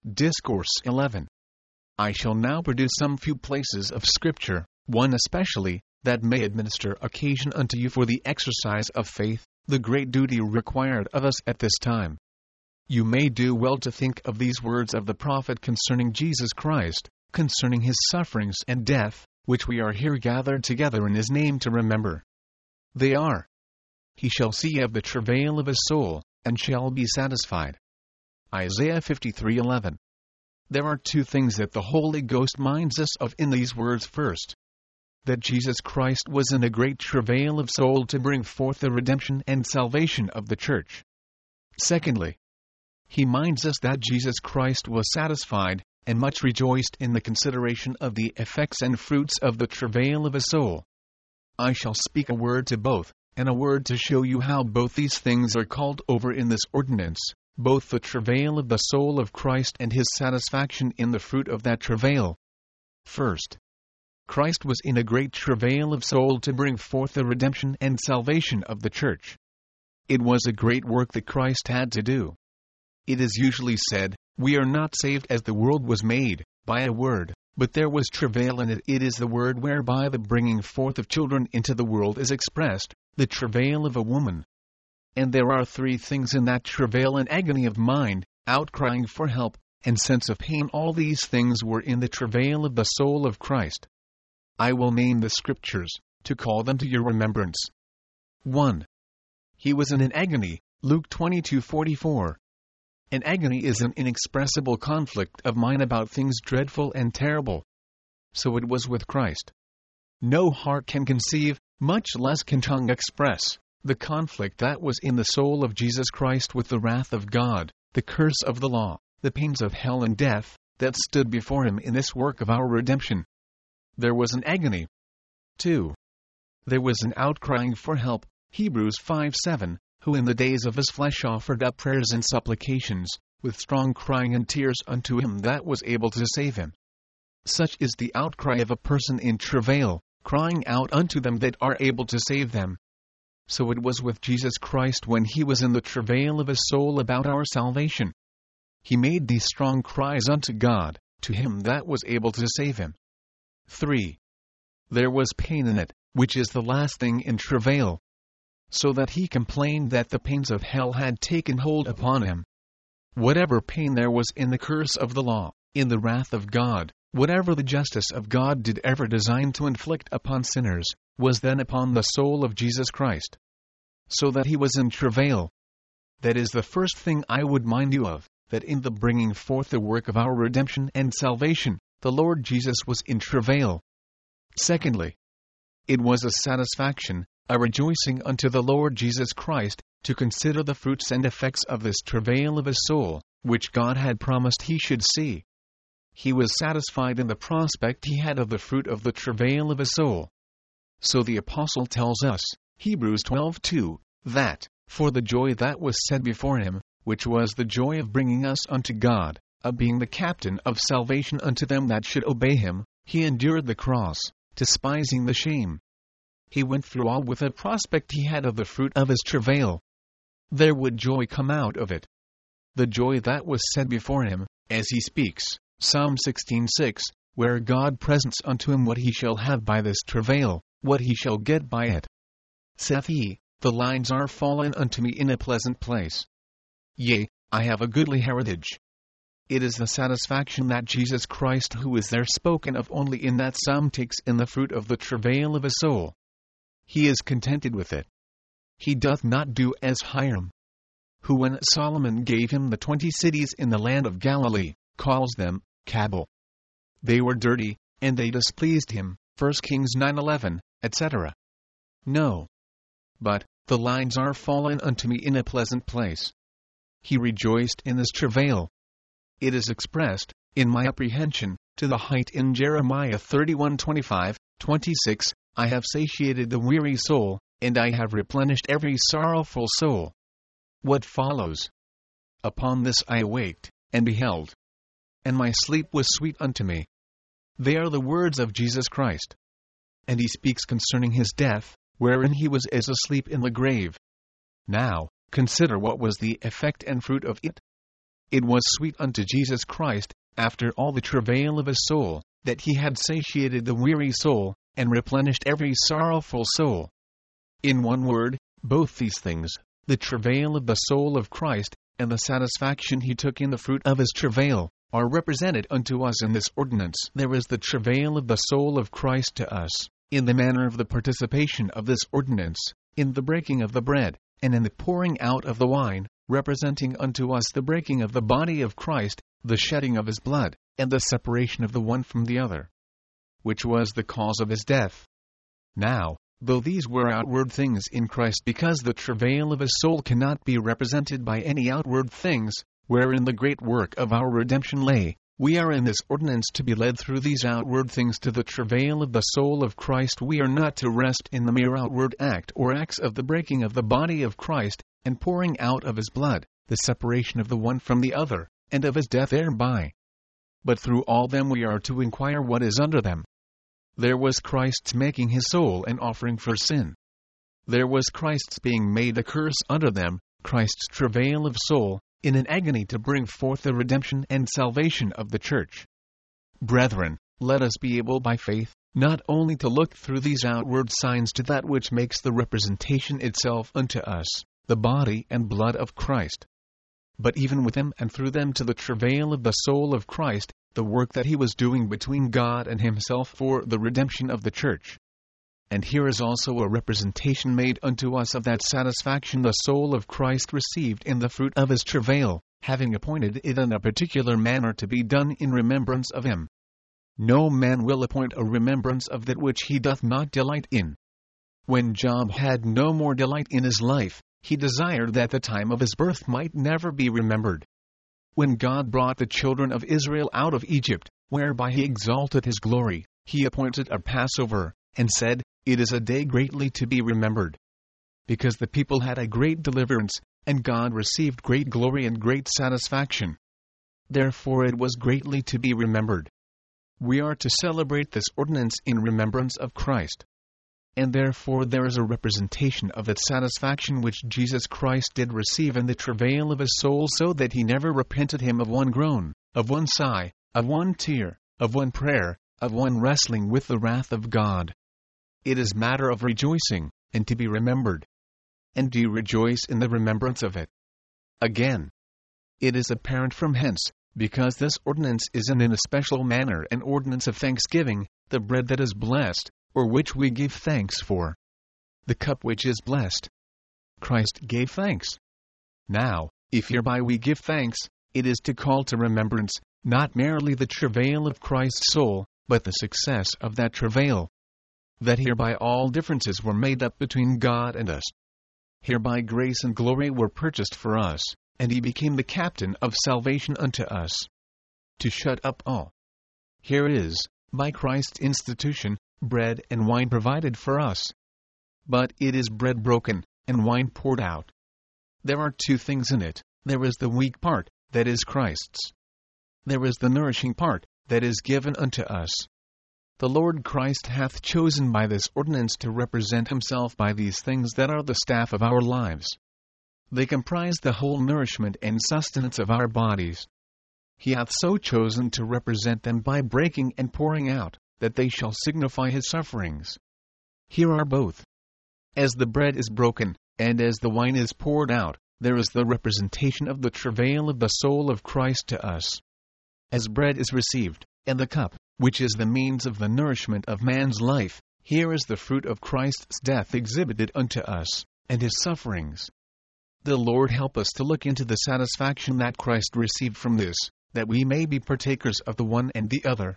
Discourse 11. I shall now produce some few places of Scripture, one especially, that may administer occasion unto you for the exercise of faith, the great duty required of us at this time. You may do well to think of these words of the prophet concerning Jesus Christ, concerning his sufferings and death, which we are here gathered together in his name to remember. They are, He shall see of the travail of his soul, and shall be satisfied. Isaiah 53:11. There are two things that the Holy Ghost minds us of in these words. First, that Jesus Christ was in a great travail of soul to bring forth the redemption and salvation of the church. Secondly, he minds us that Jesus Christ was satisfied, and much rejoiced in the consideration of the effects and fruits of the travail of his soul. I shall speak a word to both, and a word to show you how both these things are called over in this ordinance, both the travail of the soul of Christ and his satisfaction in the fruit of that travail. First, Christ was in a great travail of soul to bring forth the redemption and salvation of the church. It was a great work that Christ had to do. It is usually said, we are not saved as the world was made, by a word, but there was travail in it. It is the word whereby the bringing forth of children into the world is expressed, the travail of a woman. And there are three things in that travail: and agony of mind, outcrying for help, and sense of pain. All these things were in the travail of the soul of Christ. I will name the Scriptures, to call them to your remembrance. 1. He was in an agony, Luke 22:44. An agony is an inexpressible conflict of mind about things dreadful and terrible. So it was with Christ. No heart can conceive, much less can tongue express, the conflict that was in the soul of Jesus Christ with the wrath of God, the curse of the law, the pains of hell and death, that stood before him in this work of our redemption. There was an agony. 2. There was an outcrying for help, Hebrews 5:7, who in the days of his flesh offered up prayers and supplications, with strong crying and tears unto him that was able to save him. Such is the outcry of a person in travail, crying out unto them that are able to save them. So it was with Jesus Christ when he was in the travail of his soul about our salvation. He made these strong cries unto God, to him that was able to save him. 3. There was pain in it, which is the last thing in travail, so that he complained that the pains of hell had taken hold upon him. Whatever pain there was in the curse of the law, in the wrath of God, whatever the justice of God did ever design to inflict upon sinners, was then upon the soul of Jesus Christ. So that he was in travail. That is the first thing I would mind you of, that in the bringing forth the work of our redemption and salvation, the Lord Jesus was in travail. Secondly, it was a satisfaction, a rejoicing unto the Lord Jesus Christ, to consider the fruits and effects of this travail of his soul, which God had promised he should see. He was satisfied in the prospect he had of the fruit of the travail of his soul. So the Apostle tells us, Hebrews 12:2, that, for the joy that was set before him, which was the joy of bringing us unto God, of being the captain of salvation unto them that should obey him, he endured the cross, despising the shame. He went through all with a prospect he had of the fruit of his travail. There would joy come out of it. The joy that was set before him, as he speaks, Psalm 16:6, where God presents unto him what he shall have by this travail, what he shall get by it. Saith he, the lines are fallen unto me in a pleasant place. Yea, I have a goodly heritage. It is the satisfaction that Jesus Christ, who is there spoken of only in that psalm, takes in the fruit of the travail of his soul. He is contented with it. He doth not do as Hiram, who when Solomon gave him the 20 cities in the land of Galilee, calls them Cabal. They were dirty, and they displeased him, 1 Kings 9:11, etc. No. But, the lines are fallen unto me in a pleasant place. He rejoiced in this travail. It is expressed, in my apprehension, to the height in Jeremiah 31:25, 26, I have satiated the weary soul, and I have replenished every sorrowful soul. What follows? Upon this I awaked, and beheld. And my sleep was sweet unto me. They are the words of Jesus Christ. And he speaks concerning his death, wherein he was as asleep in the grave. Now, consider what was the effect and fruit of it. It was sweet unto Jesus Christ, after all the travail of his soul, that he had satiated the weary soul, and replenished every sorrowful soul. In one word, both these things, the travail of the soul of Christ, and the satisfaction he took in the fruit of his travail, are represented unto us in this ordinance. There is the travail of the soul of Christ to us, in the manner of the participation of this ordinance, in the breaking of the bread, and in the pouring out of the wine, representing unto us the breaking of the body of Christ, the shedding of his blood, and the separation of the one from the other, which was the cause of his death. Now, though these were outward things in Christ, because the travail of his soul cannot be represented by any outward things, wherein the great work of our redemption lay, we are in this ordinance to be led through these outward things to the travail of the soul of Christ. We are not to rest in the mere outward act or acts of the breaking of the body of Christ, and pouring out of his blood, the separation of the one from the other, and of his death thereby. But through all them we are to inquire what is under them. There was Christ's making his soul an offering for sin. There was Christ's being made a curse under them, Christ's travail of soul, in an agony to bring forth the redemption and salvation of the church. Brethren, let us be able by faith, not only to look through these outward signs to that which makes the representation itself unto us, the body and blood of Christ, but even with them and through them to the travail of the soul of Christ, the work that he was doing between God and himself for the redemption of the church. And here is also a representation made unto us of that satisfaction the soul of Christ received in the fruit of his travail, having appointed it in a particular manner to be done in remembrance of him. No man will appoint a remembrance of that which he doth not delight in. When Job had no more delight in his life, he desired that the time of his birth might never be remembered. When God brought the children of Israel out of Egypt, whereby he exalted his glory, he appointed a Passover, and said, It is a day greatly to be remembered. Because the people had a great deliverance, and God received great glory and great satisfaction. Therefore it was greatly to be remembered. We are to celebrate this ordinance in remembrance of Christ. And therefore there is a representation of that satisfaction which Jesus Christ did receive in the travail of his soul, so that he never repented him of one groan, of one sigh, of one tear, of one prayer, of one wrestling with the wrath of God. It is matter of rejoicing, and to be remembered. And do you rejoice in the remembrance of it? Again, it is apparent from hence, because this ordinance is in a special manner an ordinance of thanksgiving, the bread that is blessed, or which we give thanks for, the cup which is blessed. Christ gave thanks. Now, if hereby we give thanks, it is to call to remembrance, not merely the travail of Christ's soul, but the success of that travail. That hereby all differences were made up between God and us. Hereby grace and glory were purchased for us, and he became the captain of salvation unto us. To shut up all. Here is, by Christ's institution, bread and wine provided for us. But it is bread broken, and wine poured out. There are two things in it. There is the weak part, that is Christ's. There is the nourishing part, that is given unto us. The Lord Christ hath chosen by this ordinance to represent himself by these things that are the staff of our lives. They comprise the whole nourishment and sustenance of our bodies. He hath so chosen to represent them by breaking and pouring out, that they shall signify his sufferings. Here are both. As the bread is broken, and as the wine is poured out, there is the representation of the travail of the soul of Christ to us. As bread is received, and the cup, which is the means of the nourishment of man's life, here is the fruit of Christ's death exhibited unto us, and his sufferings. The Lord help us to look into the satisfaction that Christ received from this, that we may be partakers of the one and the other.